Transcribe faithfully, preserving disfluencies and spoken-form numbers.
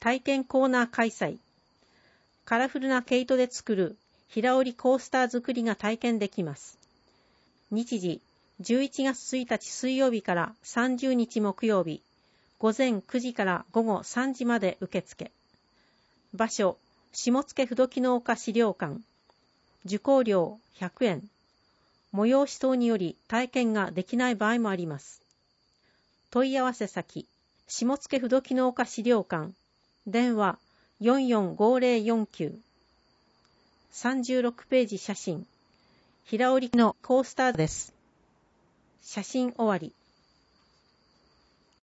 体験コーナー開催。カラフルな毛糸で作る平織りコースター作りが体験できます。日時、じゅういちがつついたち水曜日からさんじゅうにち木曜日、午前くじから午後さんじまで受付。場所、下野不動の丘資料館。受講料ひゃくえん。催し等により体験ができない場合もあります。問い合わせ先、下野不動の丘資料館。電話よんよんごぜろよんきゅう。さんじゅうろくページ写真。平織りのコースターです。写真終わり。